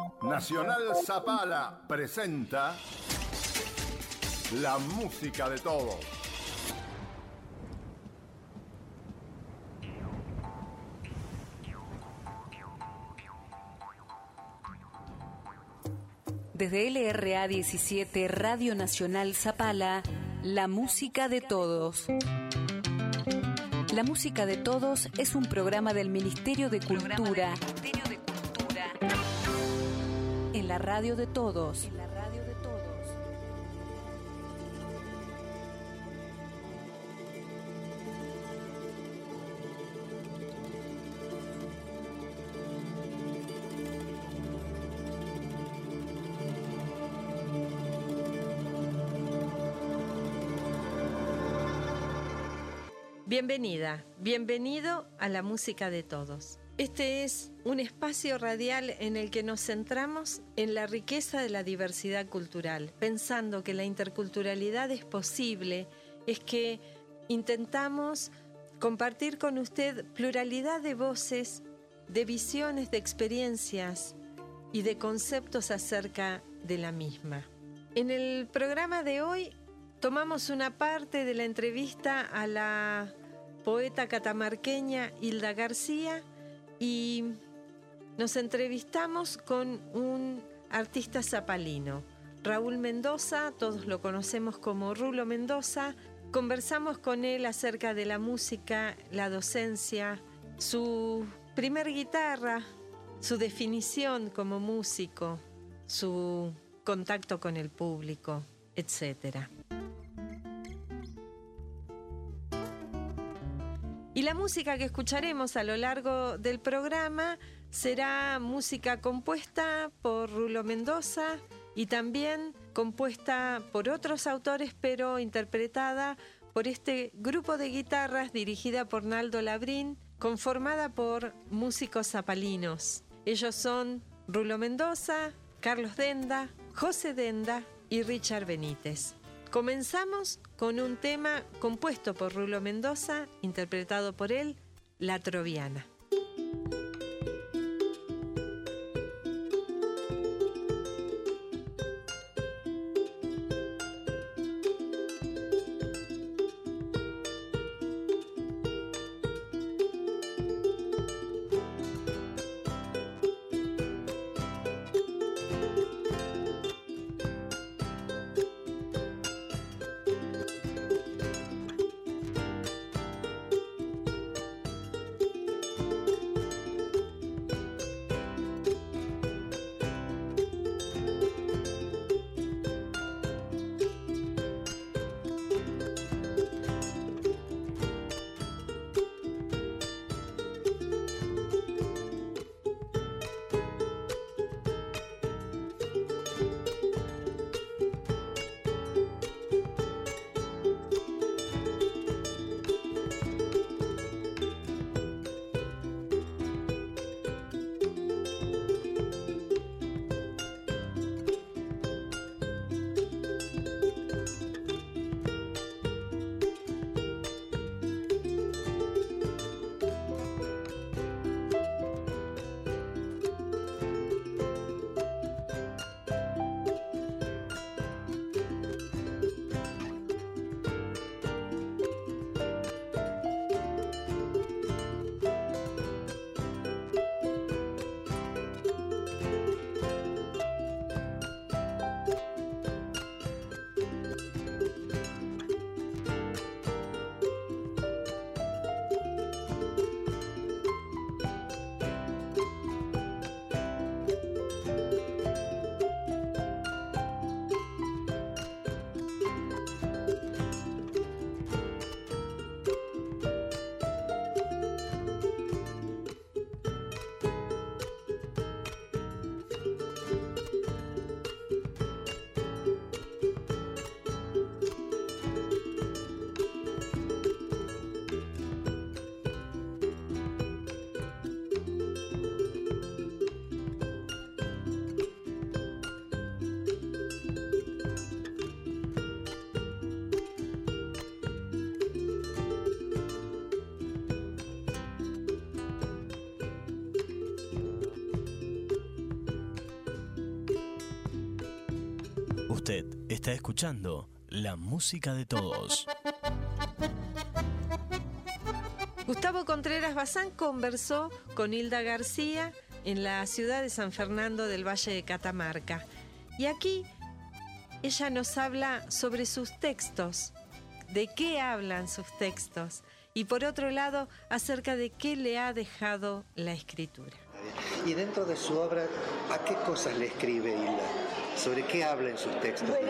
Nacional Zapala presenta la música de todos. Desde LRA 17, Radio Nacional Zapala, la música de todos. La música de todos es un programa del Ministerio de Cultura. En la radio de todos. Bienvenida, bienvenido a la música de todos. Este es un espacio radial en el que nos centramos en la riqueza de la diversidad cultural, pensando que la interculturalidad es posible, es que intentamos compartir con usted pluralidad de voces, de visiones, de experiencias y de conceptos acerca de la misma. En el programa de hoy tomamos una parte de la entrevista a la poeta catamarqueña Hilda García y nos entrevistamos con un artista zapalino, Raúl Mendoza, todos lo conocemos como Rulo Mendoza. Conversamos con él acerca de la música, la docencia, su primer guitarra, su definición como músico, su contacto con el público, etcétera. Y la música que escucharemos a lo largo del programa será música compuesta por Rulo Mendoza y también compuesta por otros autores, pero interpretada por este grupo de guitarras dirigida por Naldo Labrín, conformada por músicos zapalinos. Ellos son Rulo Mendoza, Carlos Denda, José Denda y Richard Benítez. Comenzamos con un tema compuesto por Rulo Mendoza, interpretado por él, La Troviana. Usted está escuchando la música de todos. Gustavo Contreras Bazán conversó con Hilda García en la ciudad de San Fernando del Valle de Catamarca. Y aquí ella nos habla sobre sus textos, de qué hablan sus textos, y por otro lado, acerca de qué le ha dejado la escritura. Y dentro de su obra, ¿a qué cosas le escribe Hilda? ¿Sobre qué habla en sus textos? Bueno,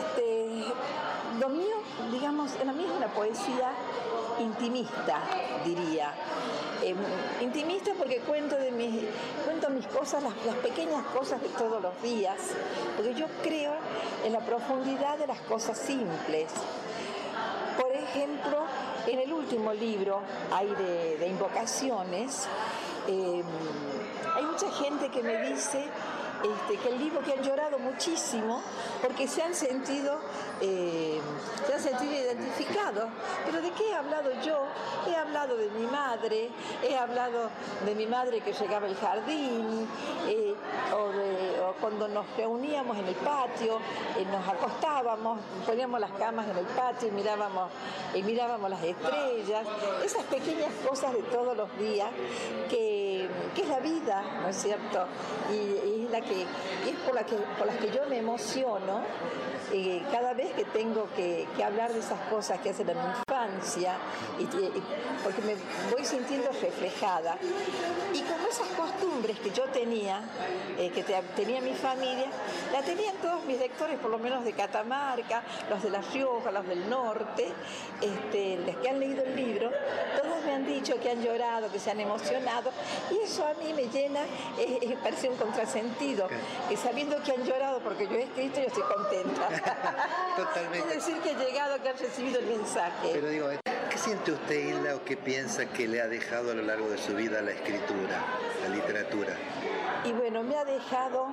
lo mío, digamos, lo mío es una poesía intimista, diría. Intimista porque cuento mis cosas, las pequeñas cosas de todos los días, porque yo creo en la profundidad de las cosas simples. Por ejemplo, en el último libro hay de invocaciones, hay mucha gente que me dice que el libro, que han llorado muchísimo porque se han sentido identificados. Pero ¿de qué he hablado yo? He hablado de mi madre, que llegaba al jardín, o cuando nos reuníamos en el patio, nos acostábamos, poníamos las camas en el patio y mirábamos las estrellas, esas pequeñas cosas de todos los días que es la vida, ¿no es cierto? Y es por las que yo me emociono cada vez que tengo que hablar de esas cosas que hacen en mi infancia, porque me voy sintiendo reflejada. Y como esas costumbres que yo tenía, que tenía mi familia, la tenían todos mis lectores, por lo menos de Catamarca, los de La Rioja, los del norte, los que han leído el libro, todos me han dicho que han llorado, que se han emocionado, y eso a mí me llena, parece un contrasentido, que sabiendo que han llorado porque yo he escrito, yo estoy contenta. Totalmente. Es decir, que he llegado, que han recibido el mensaje. Pero digo, ¿qué siente usted, Hilda, o qué piensa que le ha dejado a lo largo de su vida la escritura, la literatura? Y bueno, me ha dejado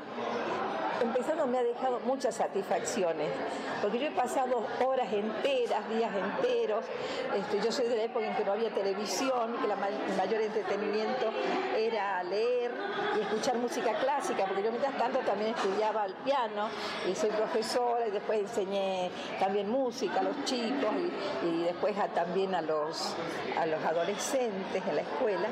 muchas satisfacciones, porque yo he pasado horas enteras, días enteros. Yo soy de la época en que no había televisión, que el mayor entretenimiento era leer y escuchar música clásica, porque yo mientras tanto también estudiaba el piano y soy profesora, y después enseñé también música a los chicos y después también a los adolescentes en la escuela.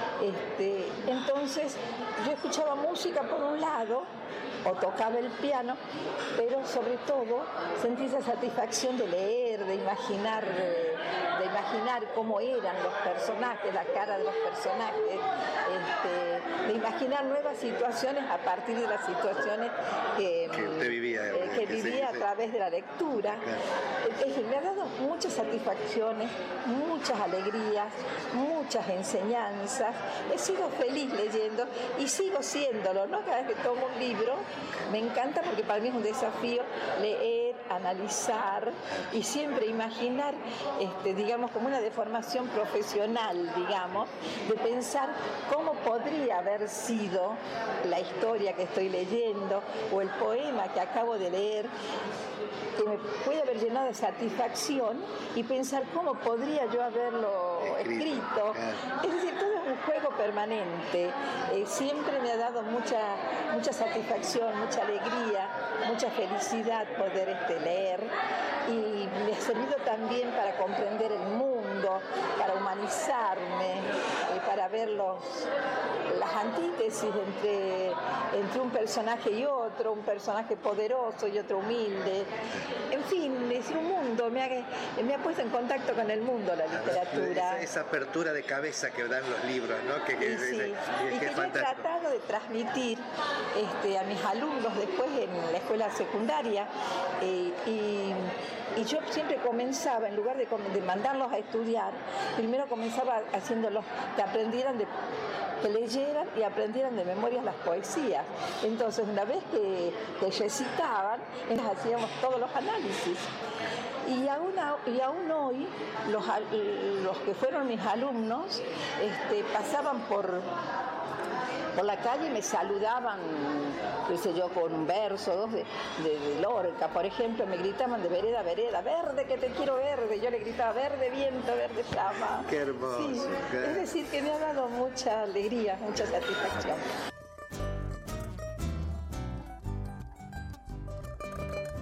Entonces yo escuchaba música por un lado, o tocaba el piano, pero sobre todo sentí esa satisfacción de leer, de imaginar cómo eran los personajes, la cara de los personajes, de imaginar nuevas situaciones a partir de las situaciones que usted vivía, a través de la lectura. Claro. Me ha dado muchas satisfacciones, muchas alegrías, muchas enseñanzas. He sido feliz leyendo y sigo siéndolo, ¿no? Cada vez que tomo un libro me encanta, porque para mí es un desafío leer, analizar y siempre imaginar, digamos, como una deformación profesional, digamos, de pensar cómo podría haber sido la historia que estoy leyendo o el poema que acabo de leer, que me puede haber llenado de satisfacción, y pensar cómo podría yo haberlo escrito. Es decir, todo es un juego permanente. Siempre me ha dado mucha satisfacción, mucha alegría, mucha felicidad poder leer, y me ha servido también para comprender el mundo, para humanizarme, para ver las antítesis entre un personaje y otro, un personaje poderoso y otro humilde. En fin, es un mundo, me ha puesto en contacto con el mundo la literatura. Esa apertura de cabeza que dan los libros, ¿no? Que yo he tratado de transmitir a mis alumnos después en la escuela secundaria, y yo siempre comenzaba, en lugar de mandarlos a estudiar, primero comenzaba haciéndolos que leyeran y aprendieran de memoria las poesías. Entonces, una vez que recitaban, hacíamos todos los análisis. Y aún hoy, los que fueron mis alumnos pasaban por la calle y me saludaban, qué sé yo, con un verso, dos de Lorca, por ejemplo, me gritaban de vereda, vereda, verde que te quiero verde. Yo le gritaba verde viento, verde llama. Qué hermoso. Sí. Es decir, que me ha dado mucha alegría, mucha satisfacción.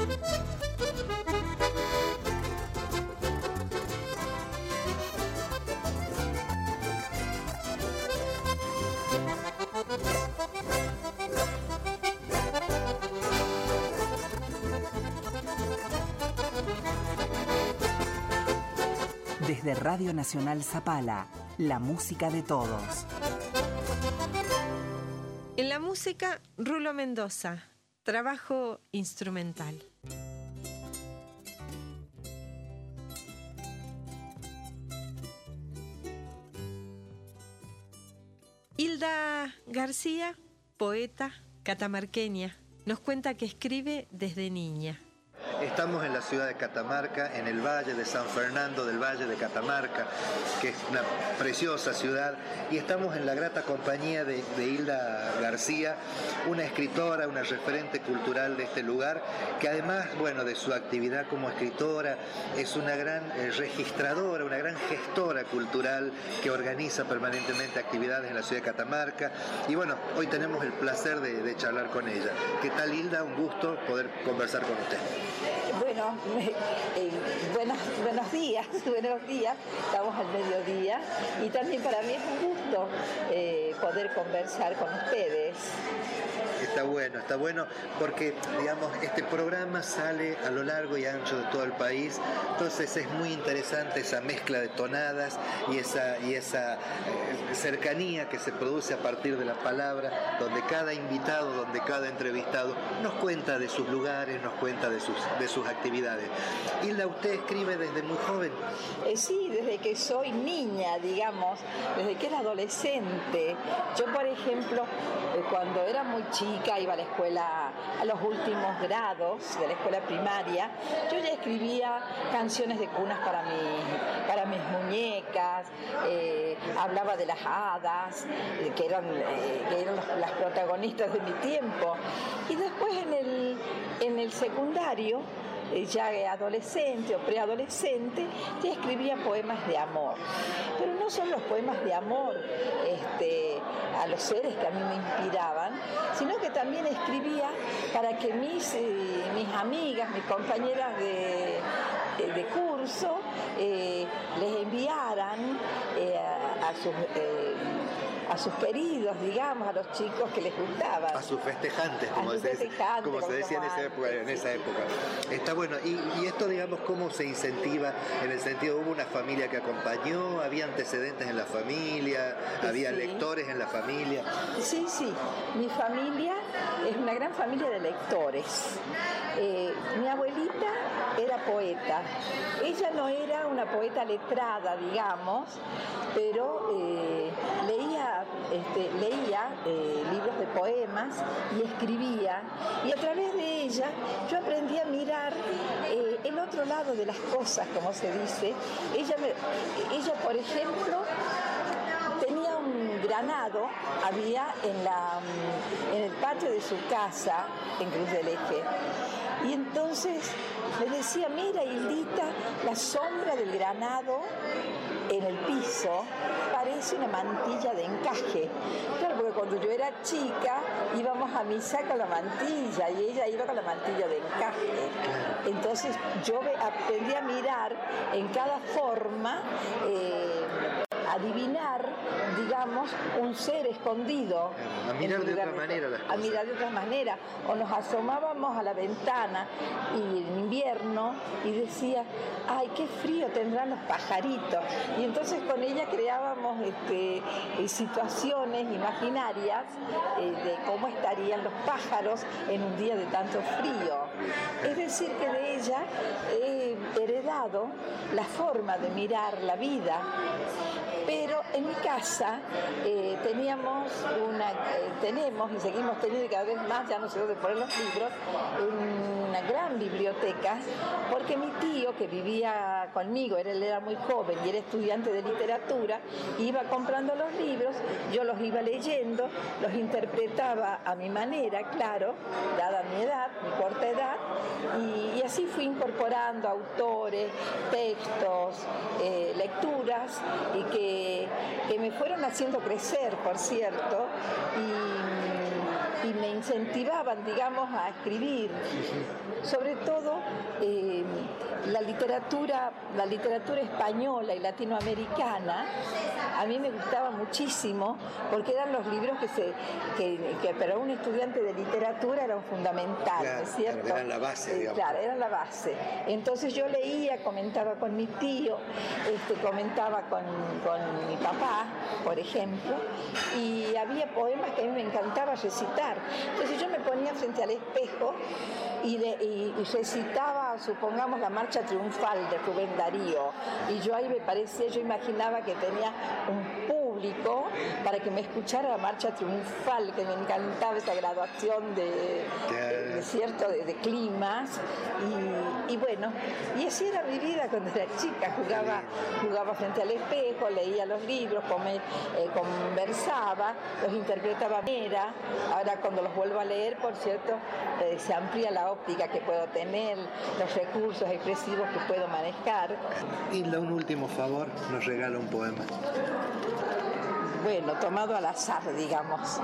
Desde Radio Nacional Zapala, la música de todos. En la música, Rulo Mendoza, trabajo instrumental. Hilda García, poeta catamarqueña, nos cuenta que escribe desde niña. Estamos en la ciudad de Catamarca, en el Valle de San Fernando del Valle de Catamarca, que es una preciosa ciudad, y estamos en la grata compañía de Hilda García, una escritora, una referente cultural de este lugar, que además, bueno, de su actividad como escritora, es una gran registradora, una gran gestora cultural que organiza permanentemente actividades en la ciudad de Catamarca. Y bueno, hoy tenemos el placer de charlar con ella. ¿Qué tal, Hilda? Un gusto poder conversar con usted. Bueno, buenos días, estamos al mediodía y también para mí es un gusto poder conversar con ustedes. Está bueno porque, digamos, este programa sale a lo largo y ancho de todo el país, entonces es muy interesante esa mezcla de tonadas y esa cercanía que se produce a partir de la palabra, donde cada invitado, donde cada entrevistado nos cuenta de sus lugares, nos cuenta de sus actividades. Hilda, ¿usted escribe desde muy joven? Sí, desde que soy niña, digamos, desde que era adolescente. Yo, por ejemplo, cuando era muy chica, iba a la escuela a los últimos grados de la escuela primaria, yo ya escribía canciones de cunas para mis muñecas, hablaba de las hadas, que eran las protagonistas de mi tiempo. Y después en el secundario, ya adolescente o preadolescente, ya escribía poemas de amor. Pero no son los poemas de amor a los seres que a mí me inspiraban, sino que también escribía para que mis amigas, mis compañeras de curso, les enviaran a sus queridos, digamos, a los chicos que les gustaban. A sus festejantes, como se decía en esa época. Está bueno. Y esto, digamos, ¿cómo se incentiva? En el sentido, ¿hubo una familia que acompañó? ¿Había antecedentes en la familia? ¿Había lectores en la familia? Sí. Mi familia es una gran familia de lectores. Mi abuelita era poeta. Ella no era una poeta letrada, digamos, pero leía libros de poemas y escribía, y a través de ella yo aprendí a mirar el otro lado de las cosas, como se dice. Ella, por ejemplo, tenía un granado, había en el patio de su casa en Cruz del Eje, y entonces me decía: mira, Hildita, la sombra del granado en el piso parece una mantilla de encaje. Claro, porque cuando yo era chica íbamos a misa con la mantilla y ella iba con la mantilla de encaje. Entonces yo aprendí a mirar en cada forma, adivinar, digamos, un ser escondido. A mirar de otra manera las cosas. A mirar de otra manera. O nos asomábamos a la ventana y en invierno y decía: ay, qué frío tendrán los pajaritos. Y entonces con ella creábamos situaciones imaginarias de cómo estarían los pájaros en un día de tanto frío. Es decir, que de ella he heredado la forma de mirar la vida. Pero en mi casa tenemos y seguimos teniendo, y cada vez más, ya no sé dónde poner los libros, una gran biblioteca, porque mi tío, que vivía conmigo, él era muy joven y era estudiante de literatura, iba comprando los libros, yo los iba leyendo, los interpretaba a mi manera, claro, dada mi edad, mi corta edad, y así fui incorporando autores, textos, lecturas, y que me fueron haciendo crecer, por cierto, y me incentivaban, digamos, a escribir. sobre todo la literatura española y latinoamericana. A mí me gustaba muchísimo porque eran los libros que para un estudiante de literatura eran fundamentales, claro, ¿no es cierto? Eran la base, digamos. Claro, eran la base. Entonces yo leía, comentaba con mi tío, comentaba con mi papá, por ejemplo, y había poemas que a mí me encantaba recitar. Entonces yo me ponía frente al espejo y recitaba, supongamos, la Marcha Triunfal de Rubén Darío, y yo ahí yo imaginaba que tenía un público para que me escuchara la Marcha Triunfal, que me encantaba esa graduación de climas, y bueno, y así era mi vida cuando era chica. Jugaba frente al espejo, leía los libros, conversaba, los interpretaba. Ahora cuando los vuelvo a leer, por cierto, se amplía la óptica que puedo tener, los recursos expresivos que puedo manejar. Hilda, un último favor, nos regala un poema. Bueno, tomado al azar, digamos.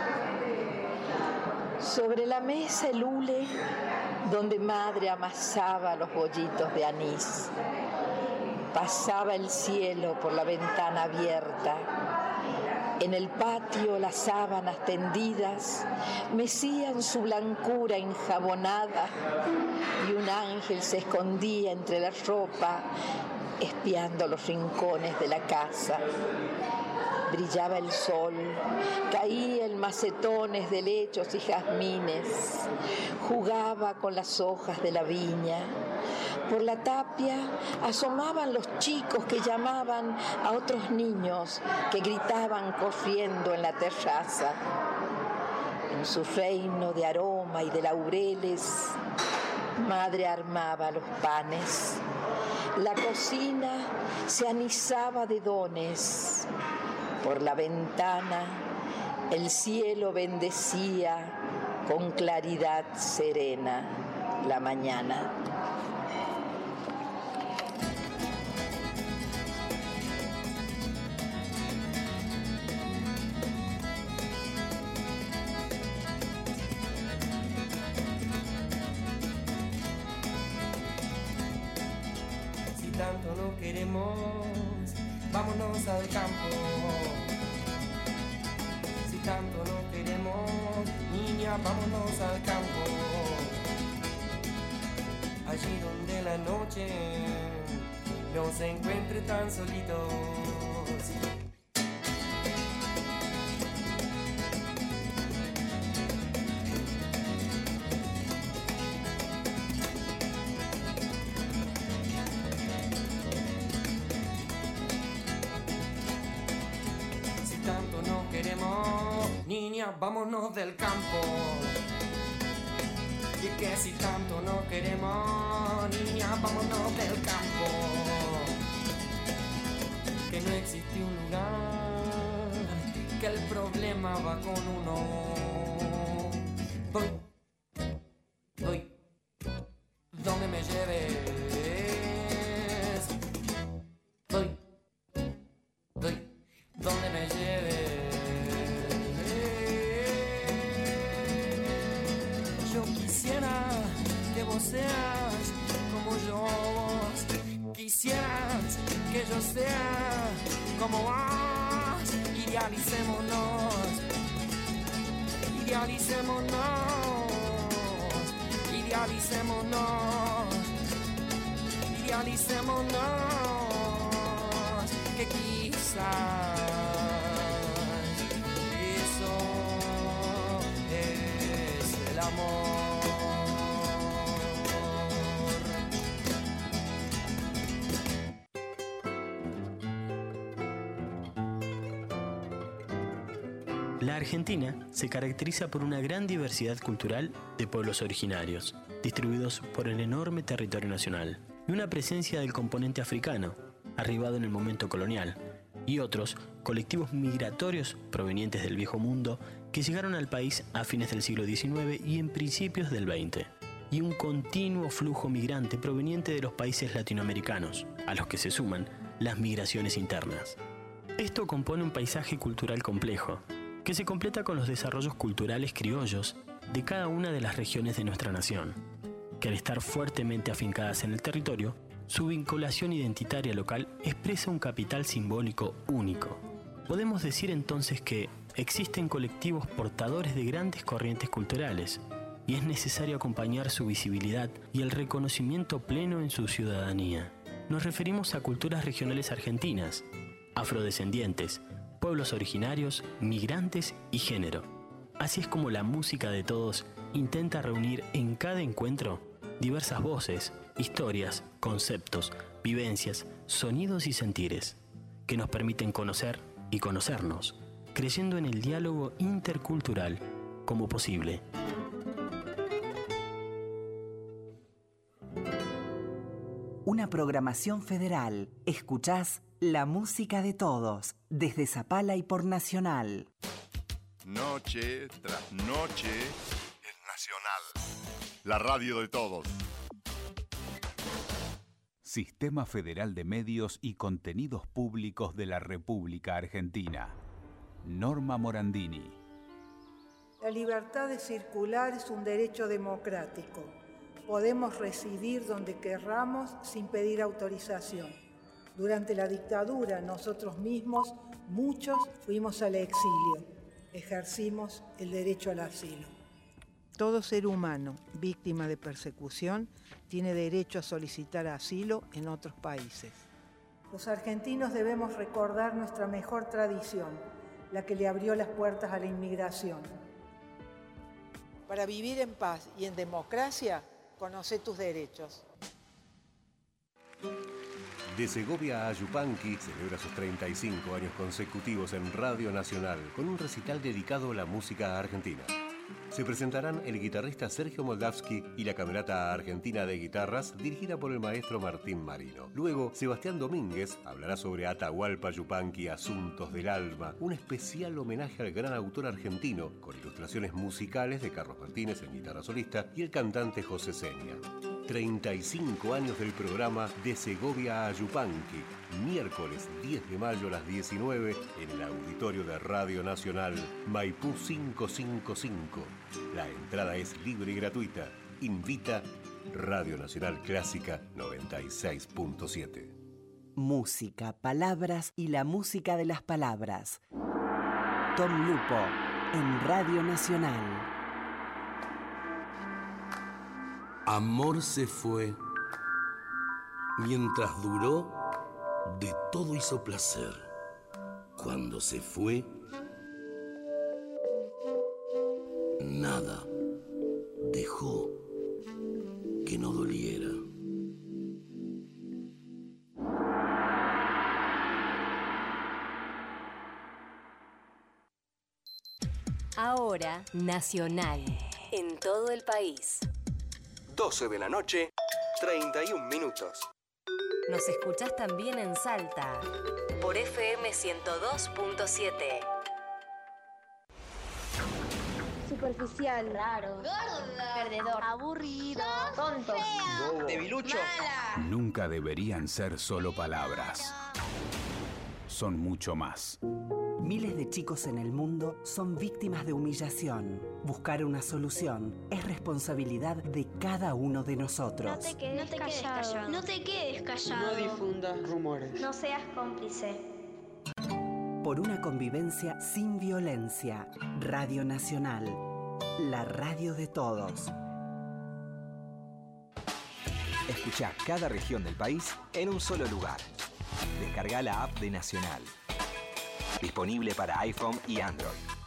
Sobre la mesa el hule donde madre amasaba los bollitos de anís. Pasaba el cielo por la ventana abierta. En el patio las sábanas tendidas mecían su blancura enjabonada y un ángel se escondía entre la ropa espiando los rincones de la casa. Brillaba el sol, caía en macetones de helechos y jazmines, jugaba con las hojas de la viña. Por la tapia asomaban los chicos que llamaban a otros niños que gritaban corriendo en la terraza. En su reino de aroma y de laureles, madre armaba los panes. La cocina se anisaba de dones. Por la ventana el cielo bendecía con claridad serena la mañana. Si tanto no queremos, vámonos al campo. Si tanto no queremos, niña, vámonos al campo. Allí donde la noche no se encuentre tan solitos. Niña, vámonos del campo. Y es que si tanto no queremos, niña, vámonos del campo. Que no existe un lugar, que el problema va con uno. Voy, donde me lleves. Voy, donde me lleves. Seas como yo, quisieras que yo sea como vos. Idealicémonos, que quizás eso es el amor. La Argentina se caracteriza por una gran diversidad cultural de pueblos originarios, distribuidos por el enorme territorio nacional, y una presencia del componente africano, arribado en el momento colonial, y otros colectivos migratorios provenientes del Viejo Mundo que llegaron al país a fines del siglo XIX y en principios del XX, y un continuo flujo migrante proveniente de los países latinoamericanos, a los que se suman las migraciones internas. Esto compone un paisaje cultural complejo, que se completa con los desarrollos culturales criollos de cada una de las regiones de nuestra nación. que al estar fuertemente afincadas en el territorio, su vinculación identitaria local expresa un capital simbólico único. Podemos decir entonces que existen colectivos portadores de grandes corrientes culturales, y es necesario acompañar su visibilidad y el reconocimiento pleno en su ciudadanía. Nos referimos a culturas regionales argentinas, afrodescendientes, pueblos originarios, migrantes y género. Así es como la música de todos intenta reunir en cada encuentro diversas voces, historias, conceptos, vivencias, sonidos y sentires, que nos permiten conocer y conocernos, creyendo en el diálogo intercultural como posible. Una programación federal. Escuchás La Música de Todos, desde Zapala y por Nacional. Noche tras noche es Nacional. La radio de todos. Sistema Federal de Medios y Contenidos Públicos de la República Argentina. Norma Morandini. La libertad de circular es un derecho democrático. Podemos residir donde querramos sin pedir autorización. Durante la dictadura, nosotros mismos, muchos, fuimos al exilio. Ejercimos el derecho al asilo. Todo ser humano víctima de persecución tiene derecho a solicitar asilo en otros países. Los argentinos debemos recordar nuestra mejor tradición, la que le abrió las puertas a la inmigración. Para vivir en paz y en democracia, conoce tus derechos. De Segovia a Yupanqui celebra sus 35 años consecutivos en Radio Nacional con un recital dedicado a la música argentina. Se presentarán el guitarrista Sergio Moldavsky y la Camerata Argentina de Guitarras dirigida por el maestro Martín Marino. Luego, Sebastián Domínguez hablará sobre Atahualpa Yupanqui, Asuntos del Alma, un especial homenaje al gran autor argentino con ilustraciones musicales de Carlos Martínez en guitarra solista y el cantante José Seña. 35 años del programa De Segovia a Yupanqui, miércoles 10 de mayo a las 19 en el auditorio de Radio Nacional, Maipú 555. La entrada es libre y gratuita. Invita Radio Nacional Clásica 96.7. Música, palabras y la música de las palabras. Tom Lupo, en Radio Nacional. Amor se fue. Mientras duró, de todo hizo placer. Cuando se fue, nada dejó que no doliera. Ahora, Nacional, en todo el país. 12 de la noche, 31 minutos. Nos escuchás también en Salta, por FM 102.7. Superficial, raro, gorda, perdedor, aburrido, tonto, feo, debilucho. Mala. Nunca deberían ser solo palabras. Son mucho más. Miles de chicos en el mundo son víctimas de humillación. Buscar una solución es responsabilidad de cada uno de nosotros. No te quedes callado. No te quedes callado. No difundas rumores. No seas cómplice. Por una convivencia sin violencia. Radio Nacional, la radio de todos. Escuchá cada región del país en un solo lugar. Descarga la app de Nacional. Disponible para iPhone y Android.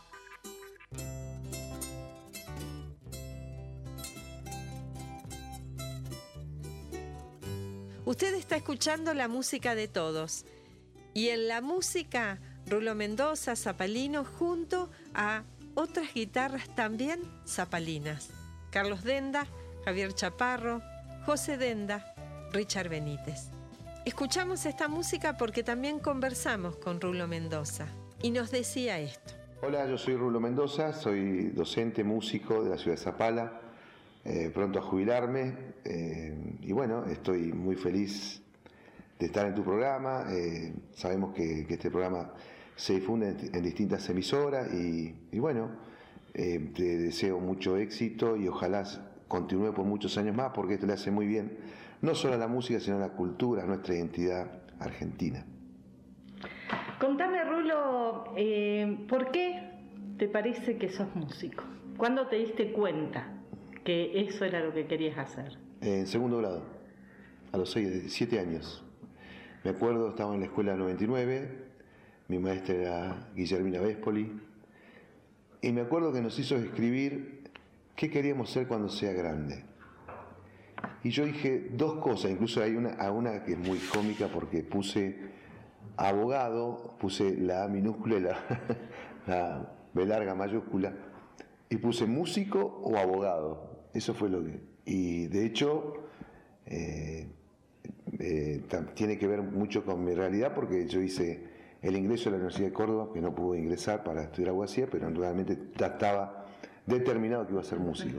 Usted está escuchando la música de todos. Y en la música, Rulo Mendoza, zapalino, junto a otras guitarras también zapalinas. Carlos Denda, Javier Chaparro, José Denda, Richard Benítez. Escuchamos esta música porque también conversamos con Rulo Mendoza y nos decía esto. Hola, yo soy Rulo Mendoza, soy docente músico de la ciudad de Zapala, pronto a jubilarme y bueno, estoy muy feliz de estar en tu programa. Sabemos que este programa se difunde en distintas emisoras y bueno, te deseo mucho éxito y ojalá continúe por muchos años más, porque esto le hace muy bien, no solo a la música, sino a la cultura, a nuestra identidad argentina. Contame, Rulo, ¿por qué te parece que sos músico? ¿Cuándo te diste cuenta que eso era lo que querías hacer? En segundo grado, a los 7 años. Me acuerdo, estaba en la escuela 99, mi maestra era Guillermina Vespoli, y me acuerdo que nos hizo escribir qué queríamos ser cuando sea grande. Y yo dije 2 cosas, incluso hay una que es muy cómica porque puse abogado, puse la A minúscula y la B larga mayúscula, y puse músico o abogado. Eso fue lo que... Y de hecho, tiene que ver mucho con mi realidad, porque yo hice el ingreso a la Universidad de Córdoba, que no pude ingresar para estudiar abogacía, pero realmente ya estaba determinado que iba a ser músico.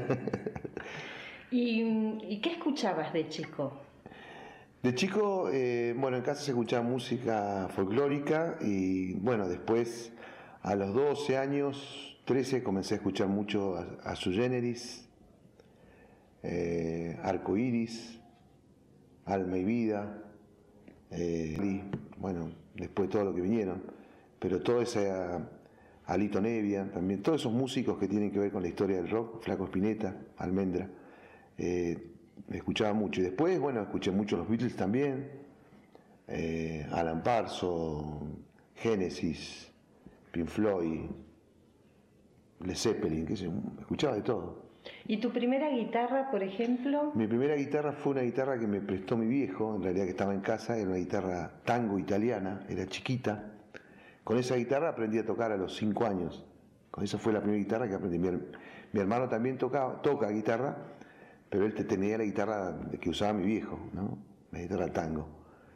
¿Y qué escuchabas de chico? De chico, bueno, en casa se escuchaba música folclórica y bueno, después a los 12 años, 13, comencé a escuchar mucho a Sui Generis, Arco Iris, Alma y Vida, y bueno, después todo lo que vinieron, pero todo ese Alito Nevia, también, todos esos músicos que tienen que ver con la historia del rock, Flaco Spinetta, Almendra, escuchaba mucho. Y después, bueno, escuché mucho los Beatles también, Alan Parsons, Genesis, Pink Floyd, Led Zeppelin, qué sé, escuchaba de todo. ¿Y tu primera guitarra, por ejemplo? Mi primera guitarra fue una guitarra que me prestó mi viejo, en realidad que estaba en casa, era una guitarra tango italiana, era chiquita. Con esa guitarra aprendí a tocar a los 5 años. Con esa fue la primera guitarra que aprendí. Mi hermano también toca guitarra, pero él tenía la guitarra que usaba mi viejo, ¿no? La guitarra tango.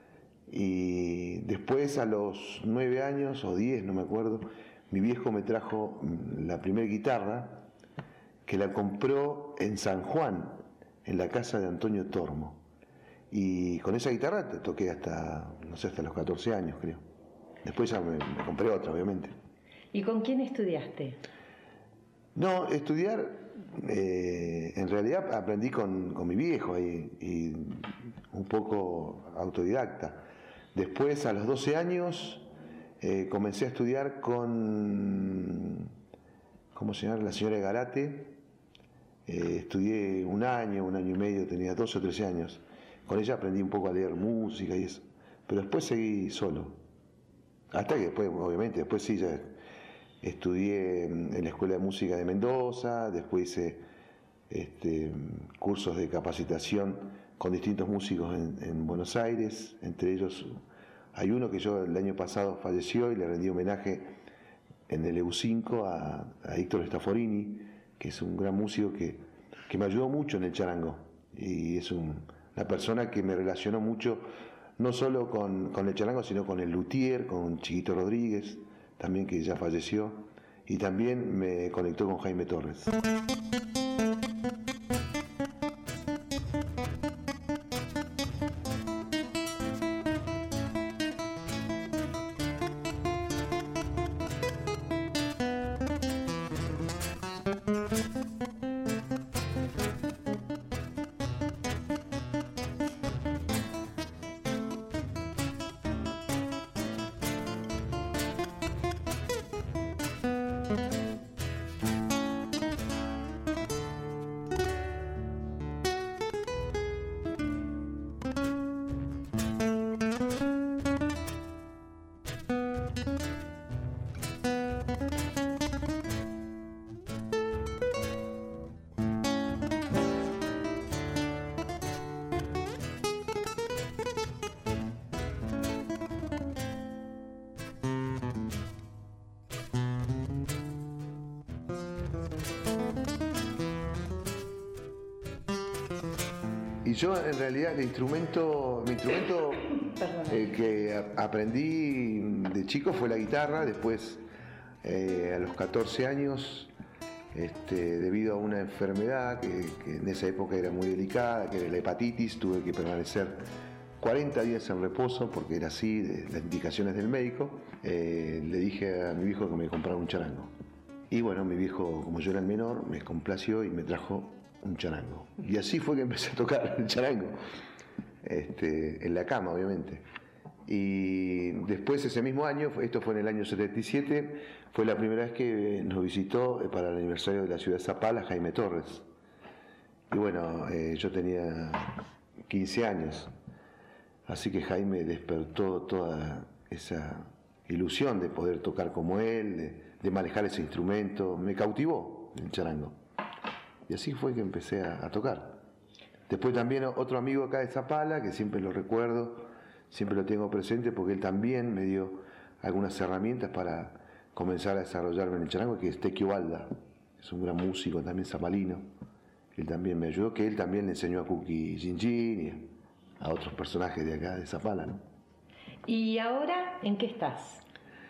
Y después, a los 9 años o 10, no me acuerdo, mi viejo me trajo la primera guitarra, que la compró en San Juan, en la casa de Antonio Tormo. Y con esa guitarra toqué hasta, no sé, hasta los 14 años, creo. Después ya me compré otra, obviamente. ¿Y con quién estudiaste? No, estudiar, en realidad aprendí con mi viejo ahí, y un poco autodidacta. Después, a los 12 años, comencé a estudiar con, ¿cómo se llama? La señora Garate. Estudié un año y medio, tenía 12 o 13 años. Con ella aprendí un poco a leer música y eso. Pero después seguí solo. Hasta que después, obviamente, después sí, ya estudié en la Escuela de Música de Mendoza, después hice cursos de capacitación con distintos músicos en Buenos Aires. Entre ellos hay uno que yo el año pasado falleció y le rendí homenaje en el EU5 a Héctor Staforini, que es un gran músico que me ayudó mucho en el charango, y es una persona que me relacionó mucho, no solo con el charango, sino con el luthier, con Chiquito Rodríguez, también, que ya falleció, y también me conectó con Jaime Torres. Y yo, en realidad, mi instrumento que aprendí de chico fue la guitarra. Después, a los 14 años, debido a una enfermedad que en esa época era muy delicada, que era la hepatitis, tuve que permanecer 40 días en reposo, porque era así, las indicaciones del médico. Le dije a mi viejo que me comprara un charango. Y bueno, mi viejo, como yo era el menor, me complació y me trajo un charango. Y así fue que empecé a tocar el charango, en la cama, obviamente. Y después, ese mismo año, esto fue en el año 77, fue la primera vez que nos visitó para el aniversario de la ciudad de Zapala Jaime Torres. Y bueno, yo tenía 15 años, así que Jaime despertó toda esa ilusión de poder tocar como él, de manejar ese instrumento. Me cautivó el charango. Y así fue que empecé a tocar. Después también otro amigo acá de Zapala, que siempre lo recuerdo, siempre lo tengo presente, porque él también me dio algunas herramientas para comenzar a desarrollarme en el charango, que es Tequio Balda. Es un gran músico también zapalino. Él también me ayudó, que él también le enseñó a Cookie Gingin y a otros personajes de acá de Zapala, ¿no? ¿Y ahora en qué estás?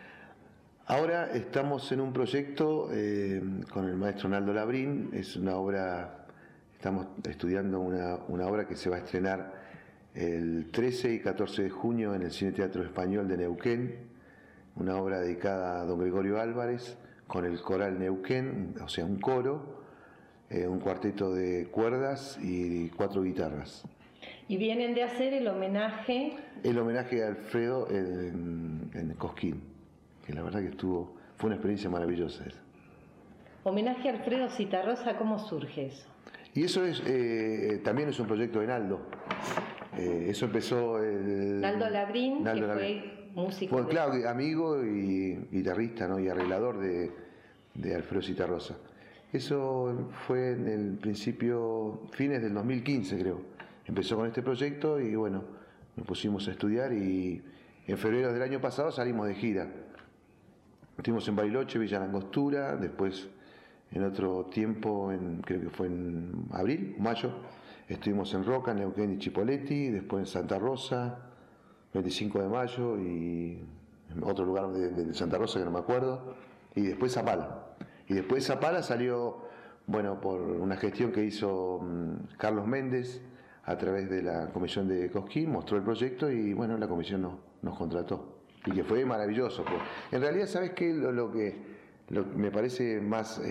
Ahora estamos en un proyecto con el maestro Naldo Labrín. Es una obra, estamos estudiando una obra que se va a estrenar el 13 y 14 de junio en el Cine Teatro Español de Neuquén, una obra dedicada a don Gregorio Álvarez, con el coral Neuquén, o sea, un coro, un cuarteto de cuerdas y 4 guitarras. Y vienen de hacer el homenaje... El homenaje a Alfredo en Cosquín, que la verdad que fue una experiencia maravillosa esa. Homenaje a Alfredo Citarrosa, ¿cómo surge eso? Y eso también es un proyecto de Naldo. Eso empezó Naldo Labrín, fue músico. Bueno, claro, amigo y guitarrista, ¿no? Y arreglador de Alfredo Citarrosa. Eso fue en el principio, fines del 2015 creo. Empezó con este proyecto y bueno, nos pusimos a estudiar y en febrero del año pasado salimos de gira. Estuvimos en Bariloche, Villa Langostura, después en otro tiempo, creo que fue en abril, mayo, estuvimos en Roca, Neuquén y Chipoleti, después en Santa Rosa, 25 de mayo y en otro lugar de Santa Rosa que no me acuerdo, y después Zapala. Y después Zapala salió, bueno, por una gestión que hizo Carlos Méndez a través de la comisión de Cosquín, mostró el proyecto y bueno, la comisión nos contrató. Y que fue maravilloso. En realidad, ¿sabes qué? Lo que me parece más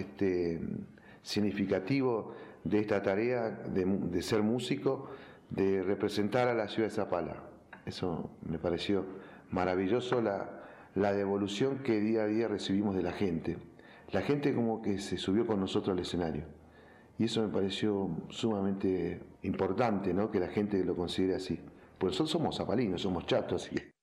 significativo de esta tarea de ser músico, de representar a la ciudad de Zapala. Eso me pareció maravilloso, la devolución que día a día recibimos de la gente. La gente como que se subió con nosotros al escenario. Y eso me pareció sumamente importante, ¿no? Que la gente lo considere así. Porque nosotros somos zapalinos, somos chatos, así que...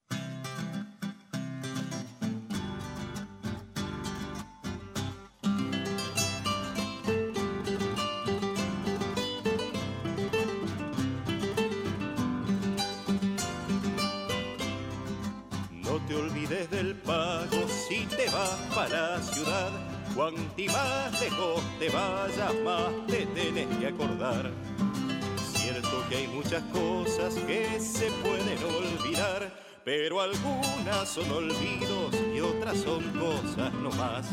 Para la ciudad, cuanti más lejos te vayas, más te tenés que acordar. Cierto que hay muchas cosas que se pueden olvidar, pero algunas son olvidos y otras son cosas no más.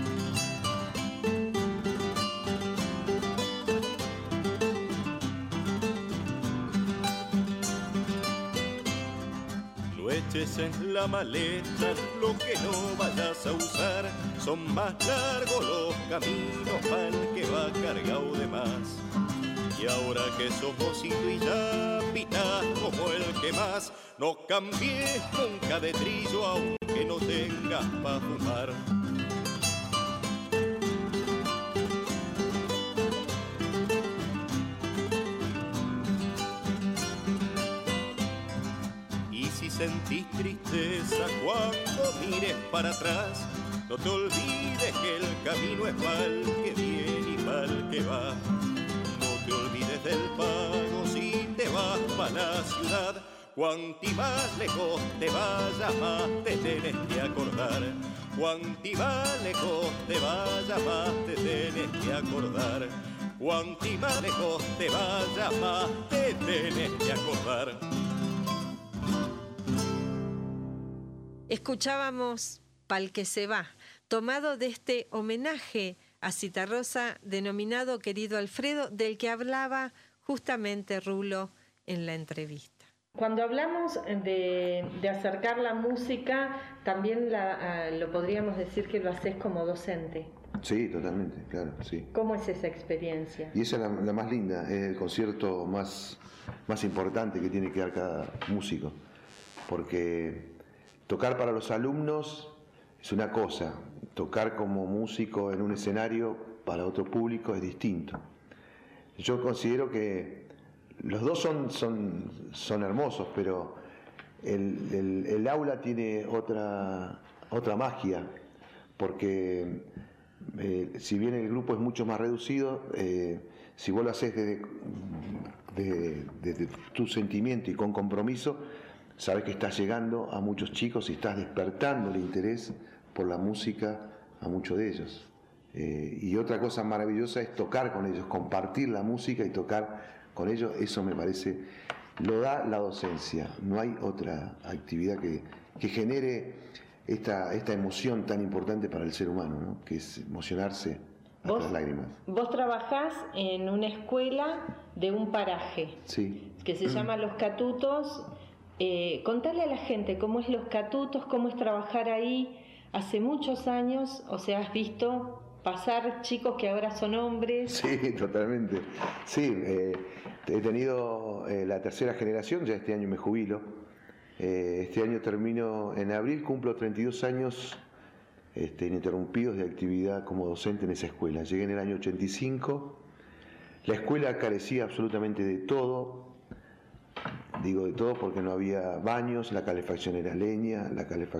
Eches en la maleta lo que no vayas a usar. Son más largos los caminos para el que va cargado de más. Y ahora que sos mocito y ya pitás como el que más, no cambies nunca de trillo aunque no tengas pa' fumar. Sentís tristeza cuando mires para atrás, no te olvides que el camino es mal que viene y mal que va. No te olvides del pago si te vas para la ciudad, cuanti más lejos te vayas más te tenés que acordar. Cuanti más lejos te vayas más te tenés que acordar. Cuanti más lejos te vayas más te tenés que acordar. Escuchábamos Pal que se va, tomado de este homenaje a Citarrosa denominado Querido Alfredo, del que hablaba justamente Rulo en la entrevista. Cuando hablamos de acercar la música, también lo podríamos decir que lo haces como docente. Sí, totalmente, claro, sí. ¿Cómo es esa experiencia? Y esa es la más linda, es el concierto más importante que tiene que dar cada músico, porque tocar para los alumnos es una cosa, tocar como músico en un escenario para otro público es distinto. Yo considero que los dos son hermosos, pero el aula tiene otra magia, porque si bien el grupo es mucho más reducido, si vos lo haces desde tu sentimiento y con compromiso, sabes que estás llegando a muchos chicos y estás despertando el interés por la música a muchos de ellos. Y otra cosa maravillosa es tocar con ellos, compartir la música y tocar con ellos. Eso me parece, lo da la docencia. No hay otra actividad que genere esta emoción tan importante para el ser humano, ¿no? Que es emocionarse hasta las lágrimas. Vos trabajás en una escuela de un paraje, sí, que se llama Los Catutos. Contale a la gente cómo es Los Catutos, cómo es trabajar ahí. Hace muchos años, o sea, has visto pasar chicos que ahora son hombres. Sí, totalmente. Sí, he tenido la tercera generación, ya este año me jubilo. Este año termino, en abril cumplo 32 años ininterrumpidos de actividad como docente en esa escuela. Llegué en el año 85, la escuela carecía absolutamente de todo, digo de todo porque no había baños, la calefacción era leña,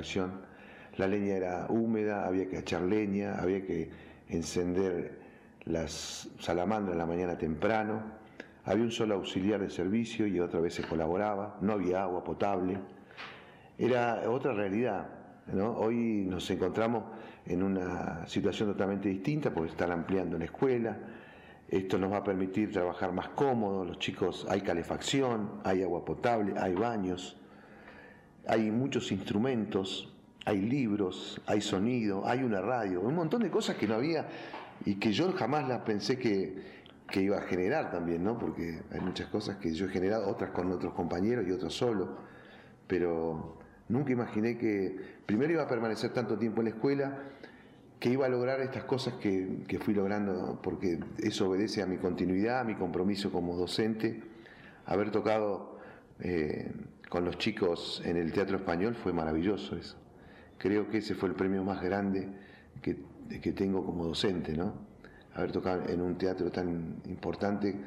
la leña era húmeda, había que echar leña, había que encender las salamandras en la mañana temprano, había un solo auxiliar de servicio y otra vez se colaboraba, no había agua potable, era otra realidad, ¿no? Hoy nos encontramos en una situación totalmente distinta porque están ampliando la escuela, esto nos va a permitir trabajar más cómodo, los chicos, hay calefacción, hay agua potable, hay baños, hay muchos instrumentos, hay libros, hay sonido, hay una radio, un montón de cosas que no había y que yo jamás las pensé que iba a generar también, ¿no? Porque hay muchas cosas que yo he generado, otras con otros compañeros y otros solo, pero nunca imaginé que primero iba a permanecer tanto tiempo en la escuela, que iba a lograr estas cosas que fui logrando, porque eso obedece a mi continuidad, a mi compromiso como docente. Haber tocado con los chicos en el Teatro Español fue maravilloso eso. Creo que ese fue el premio más grande que tengo como docente, ¿no? Haber tocado en un teatro tan importante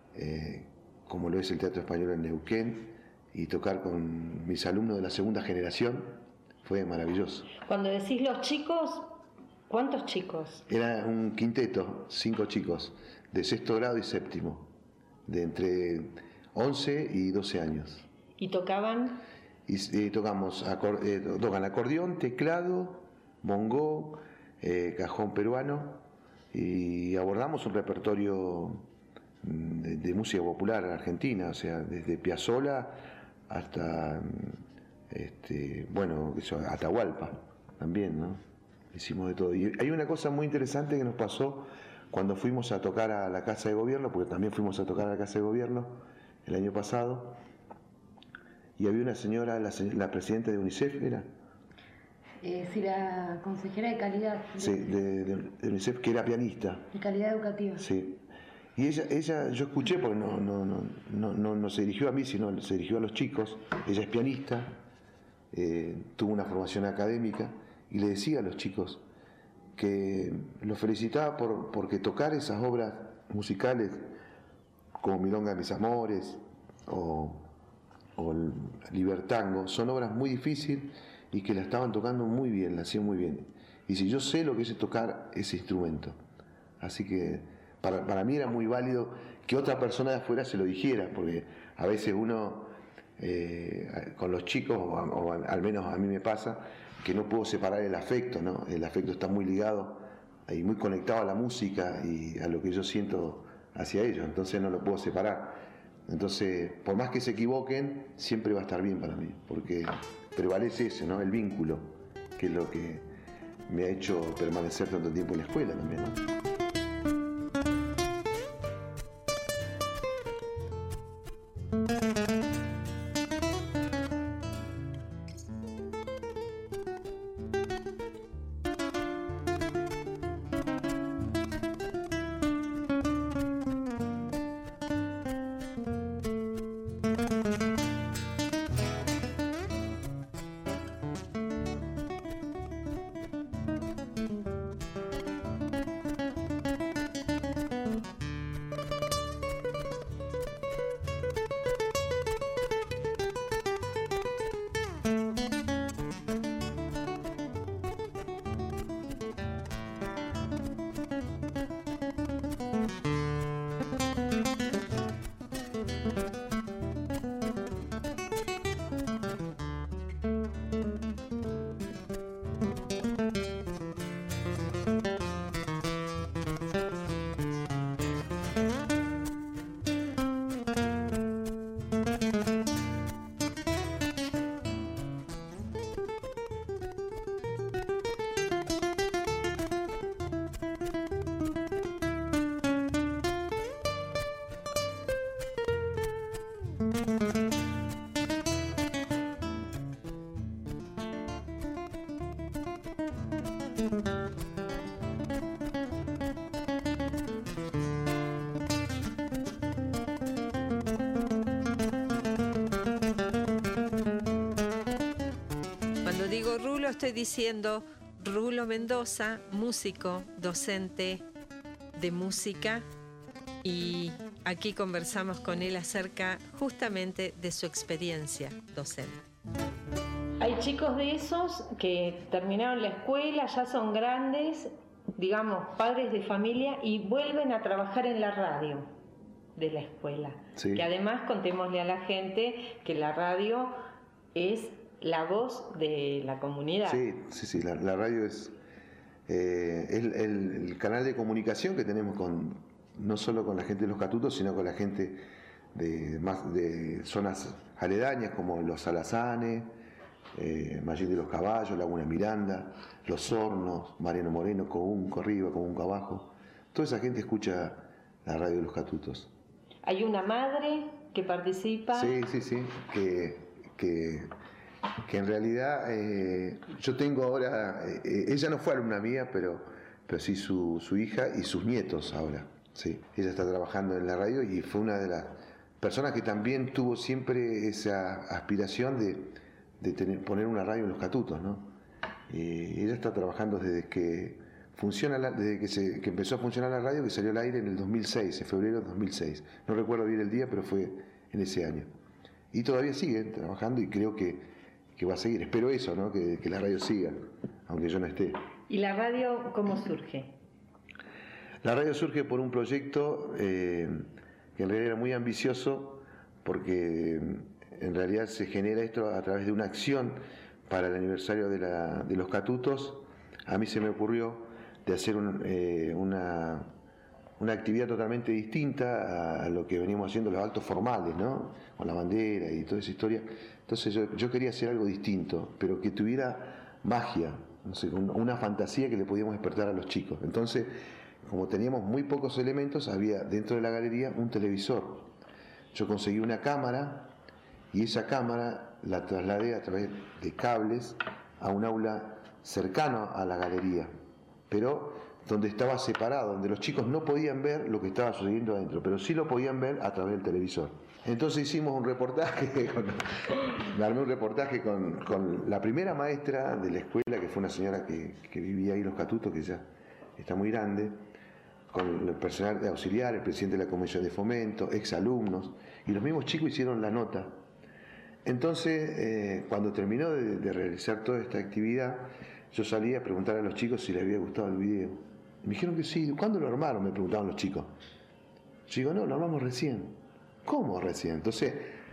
como lo es el Teatro Español en Neuquén y tocar con mis alumnos de la segunda generación fue maravilloso. Cuando decís los chicos, ¿cuántos chicos? Era un quinteto, 5 chicos, de 6º grado y 7º, de entre 11 y 12 años. ¿Y tocaban? Y tocan acordeón, teclado, bongó, cajón peruano, y abordamos un repertorio de música popular argentina, o sea, desde Piazzolla hasta Atahualpa también, ¿no? Hicimos de todo. Y hay una cosa muy interesante que nos pasó cuando fuimos a tocar a la Casa de Gobierno, porque también fuimos a tocar a la Casa de Gobierno el año pasado, y había una señora, la presidenta de UNICEF, ¿era? Sí, la consejera de calidad. Sí, de UNICEF, que era pianista. De calidad educativa. Sí. Y ella yo escuché, porque no se dirigió a mí, sino se dirigió a los chicos. Ella es pianista, tuvo una formación académica, y le decía a los chicos que los felicitaba porque tocar esas obras musicales como Milonga de mis amores o el Libertango son obras muy difíciles y que la estaban tocando muy bien, la hacían muy bien. Y si yo sé lo que es tocar ese instrumento, así que para mí era muy válido que otra persona de afuera se lo dijera, porque a veces uno con los chicos, o al menos a mí me pasa, que no puedo separar el afecto, ¿no? El afecto está muy ligado y muy conectado a la música y a lo que yo siento hacia ellos, entonces no lo puedo separar. Entonces, por más que se equivoquen, siempre va a estar bien para mí, porque prevalece eso, ¿no? El vínculo, que es lo que me ha hecho permanecer tanto tiempo en la escuela también, ¿no? Cuando digo Rulo estoy diciendo Rulo Mendoza, músico, docente de música, y aquí conversamos con él acerca justamente de su experiencia docente. Hay chicos de esos que terminaron la escuela, ya son grandes, digamos, padres de familia, y vuelven a trabajar en la radio de la escuela. Sí. Que además contémosle a la gente que la radio es la voz de la comunidad. Sí, la radio es el canal de comunicación que tenemos no solo con la gente de Los Catutos, sino con la gente de zonas aledañas como Los Alazanes, Mallín de los Caballos, Laguna Miranda, Los Hornos, Mariano Moreno, Cohunco arriba, Cohunco abajo. Toda esa gente escucha la radio de Los Catutos. Hay una madre que participa. Sí, que en realidad yo tengo ahora, ella no fue alumna mía, pero sí su hija y sus nietos ahora. Sí, ella está trabajando en la radio y fue una de las personas que también tuvo siempre esa aspiración de poner una radio en Los Catutos, ¿no? Ella está trabajando desde que que empezó a funcionar la radio, que salió al aire en el 2006, en febrero de 2006. No recuerdo bien el día, pero fue en ese año. Y todavía sigue trabajando y creo que va a seguir. Espero eso, ¿no? Que la radio siga, aunque yo no esté. ¿Y la radio cómo surge? La radio surge por un proyecto que en realidad era muy ambicioso, porque en realidad se genera esto a través de una acción para el aniversario de Los Catutos. A mí se me ocurrió de hacer una actividad totalmente distinta a lo que veníamos haciendo los actos formales, ¿no? Con la bandera y toda esa historia. Entonces yo quería hacer algo distinto, pero que tuviera magia, no sé, una fantasía que le podíamos despertar a los chicos. Entonces, como teníamos muy pocos elementos, había dentro de la galería un televisor. Yo conseguí una cámara y esa cámara la trasladé a través de cables a un aula cercano a la galería, pero donde estaba separado, donde los chicos no podían ver lo que estaba sucediendo adentro, pero sí lo podían ver a través del televisor. Entonces hicimos un reportaje, me armé un reportaje con la primera maestra de la escuela, que fue una señora que vivía ahí en Los Catutos, que ya está muy grande, con el personal de auxiliar, el presidente de la comisión de fomento, exalumnos, y los mismos chicos hicieron la nota. Entonces, cuando terminó de realizar toda esta actividad, yo salí a preguntar a los chicos si les había gustado el video. Me dijeron que sí. ¿Cuándo lo armaron?, me preguntaban los chicos. Yo digo, no, lo armamos recién. ¿Cómo recién? Entonces,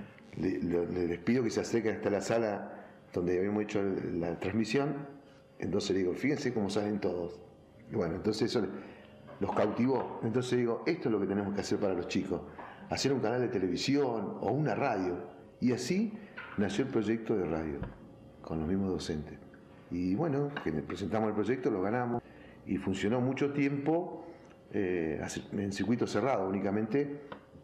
les pido que se acerquen hasta la sala donde habíamos hecho la transmisión. Entonces le digo, fíjense cómo salen todos. Y bueno, entonces eso los cautivó. Entonces digo, esto es lo que tenemos que hacer para los chicos. Hacer un canal de televisión o una radio. Y así nació el proyecto de radio, con los mismos docentes. Y bueno, que presentamos el proyecto, lo ganamos, y funcionó mucho tiempo en circuito cerrado, únicamente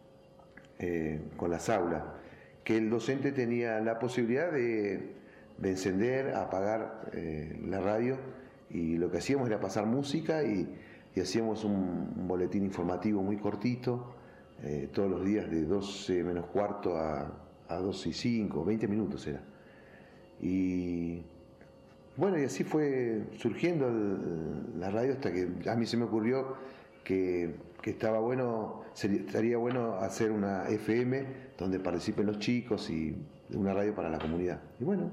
con las aulas, que el docente tenía la posibilidad de encender, apagar la radio, y lo que hacíamos era pasar música y hacíamos un boletín informativo muy cortito, todos los días de 12 menos cuarto a 12 y 5, 20 minutos era. Y bueno, y así fue surgiendo la radio, hasta que a mí se me ocurrió que estaría bueno hacer una FM donde participen los chicos y una radio para la comunidad. Y bueno,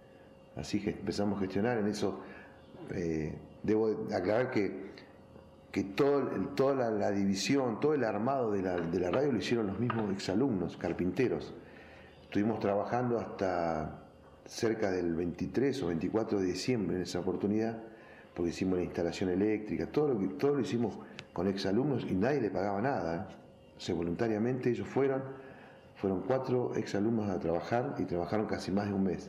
así que empezamos a gestionar en eso. Debo aclarar que que toda la división, todo el armado de la radio lo hicieron los mismos exalumnos, carpinteros. Estuvimos trabajando hasta cerca del 23 o 24 de diciembre en esa oportunidad, porque hicimos la instalación eléctrica, todo lo hicimos con exalumnos y nadie le pagaba nada. O sea, voluntariamente ellos fueron 4 exalumnos a trabajar y trabajaron casi más de un mes.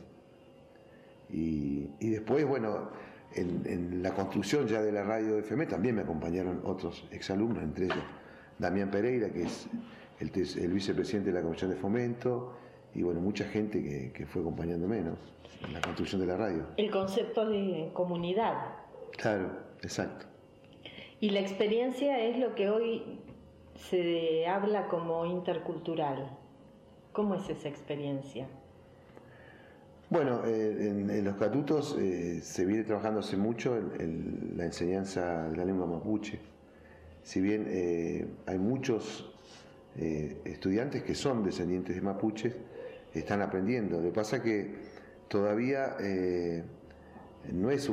Y después, bueno, en la construcción ya de la radio FM también me acompañaron otros exalumnos, entre ellos Damián Pereira, que es el vicepresidente de la Comisión de Fomento, y bueno, mucha gente que fue acompañándome, ¿no?, en la construcción de la radio. El concepto de comunidad. Claro, exacto. Y la experiencia es lo que hoy se habla como intercultural. ¿Cómo es esa experiencia? Bueno, en los catutos se viene trabajando hace mucho la enseñanza de la lengua mapuche. Si bien hay muchos estudiantes que son descendientes de mapuches, están aprendiendo. Lo que pasa es que todavía no es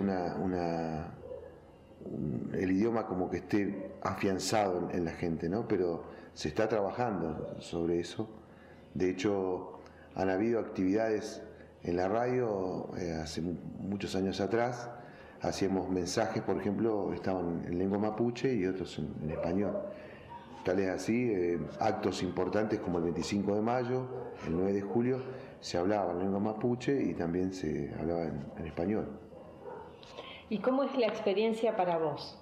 el idioma como que esté afianzado en la gente, ¿no? Pero se está trabajando sobre eso. De hecho, han habido actividades en la radio hace muchos años atrás. Hacíamos mensajes, por ejemplo, estaban en lengua mapuche y otros en español. Tal es así, actos importantes como el 25 de mayo, el 9 de julio, se hablaba en lengua mapuche y también se hablaba en español. ¿Y cómo es la experiencia para vos?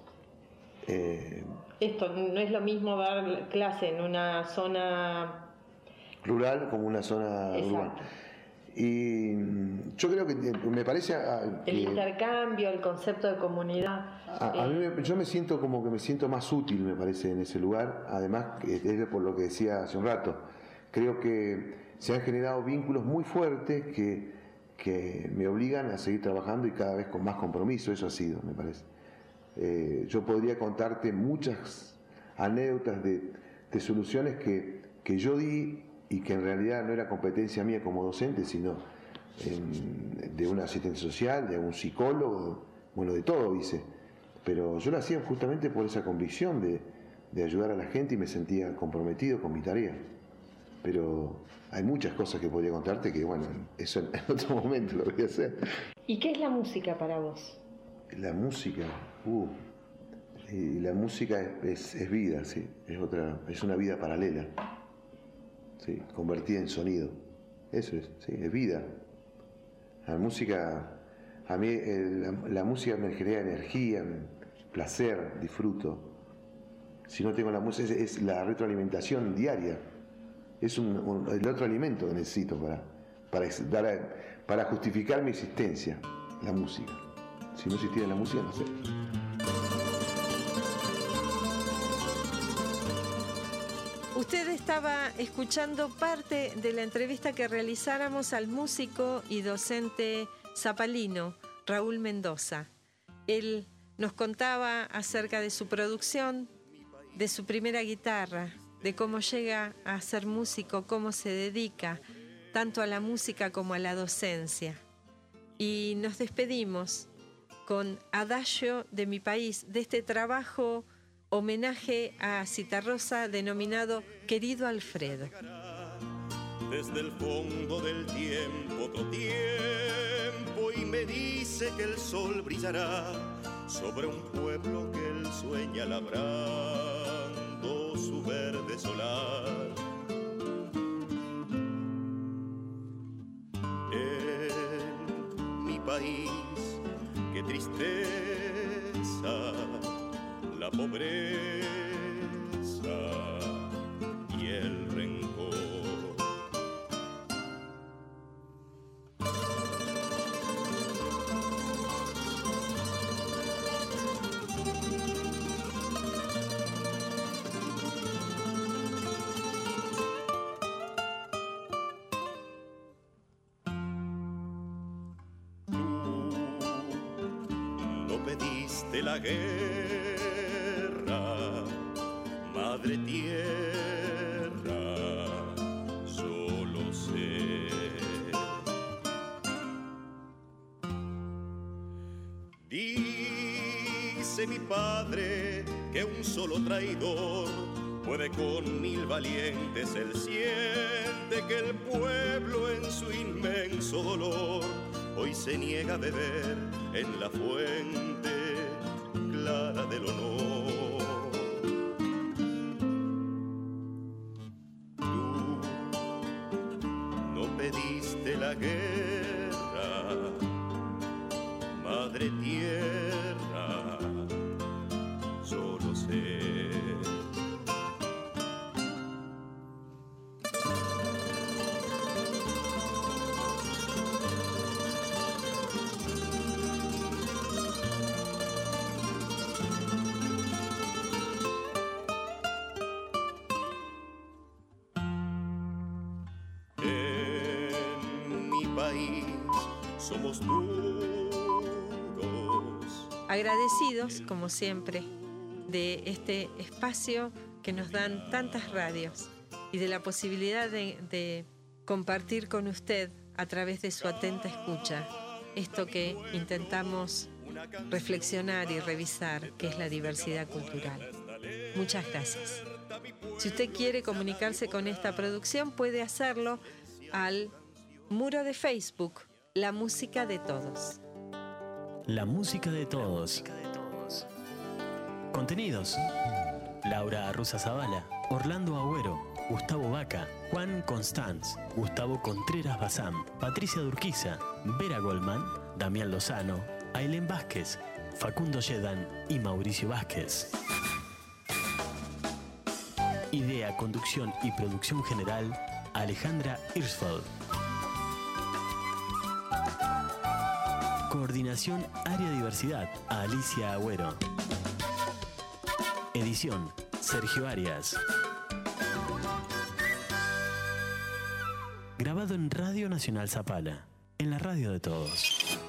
Esto no es lo mismo dar clase en una zona rural como una zona urbana. Y yo creo que me parece el intercambio, el concepto de comunidad. A mí yo me siento como que me siento más útil, me parece, en ese lugar. Además, es por lo que decía hace un rato, creo que se han generado vínculos muy fuertes que me obligan a seguir trabajando y cada vez con más compromiso. Eso ha sido, me parece. Yo podría contarte muchas anécdotas de soluciones que yo di y que en realidad no era competencia mía como docente, sino de un asistente social, de un psicólogo, bueno, de todo hice. Pero yo lo hacía justamente por esa convicción de ayudar a la gente y me sentía comprometido con mi tarea. Pero hay muchas cosas que podría contarte que, bueno, eso en otro momento lo voy a hacer. ¿Y qué es la música para vos? La música, y la música es vida, sí, es una vida paralela. Sí, convertida en sonido. Eso es, sí, es vida. La música, a mí la música me genera energía, placer, disfruto. Si no tengo la música, es la retroalimentación diaria. Es el otro alimento que necesito para justificar mi existencia, la música. Si no existiera la música, no sé. Usted estaba escuchando parte de la entrevista que realizáramos al músico y docente zapalino Raúl Mendoza. Él nos contaba acerca de su producción, de su primera guitarra, de cómo llega a ser músico, cómo se dedica tanto a la música como a la docencia. Y nos despedimos con Adagio de mi país, de este trabajo homenaje a Citarrosa denominado Querido Alfredo. Desde el fondo del tiempo, otro tiempo, y me dice que el sol brillará sobre un pueblo que él sueña labrando su verde solar. En mi país, qué tristeza, la pobreza y el rencor. No pediste la guerra, madre tierra, solo sé. Dice mi padre que un solo traidor puede con 1000 valientes. Él siente que el pueblo en su inmenso dolor hoy se niega a beber en la fuente clara del honor. Tú no pediste la guerra, madre tierra, yo lo sé. Somos duros. Agradecidos, como siempre, de este espacio que nos dan tantas radios y de la posibilidad de compartir con usted a través de su atenta escucha esto que intentamos reflexionar y revisar, que es la diversidad cultural. Muchas gracias. Si usted quiere comunicarse con esta producción, puede hacerlo al muro de Facebook, La Música de Todos. La Música de Todos. Contenidos: Laura Arruza Zavala, Orlando Agüero, Gustavo Vaca, Juan Constanz, Gustavo Contreras Bazán, Patricia Durquiza, Vera Goldman, Damián Lozano, Ailén Vázquez, Facundo Yedan y Mauricio Vázquez. Idea, conducción y producción general, Alejandra Hirschfeld. Coordinación Área Diversidad, Alicia Agüero. Edición, Sergio Arias. Grabado en Radio Nacional Zapala, en la radio de todos.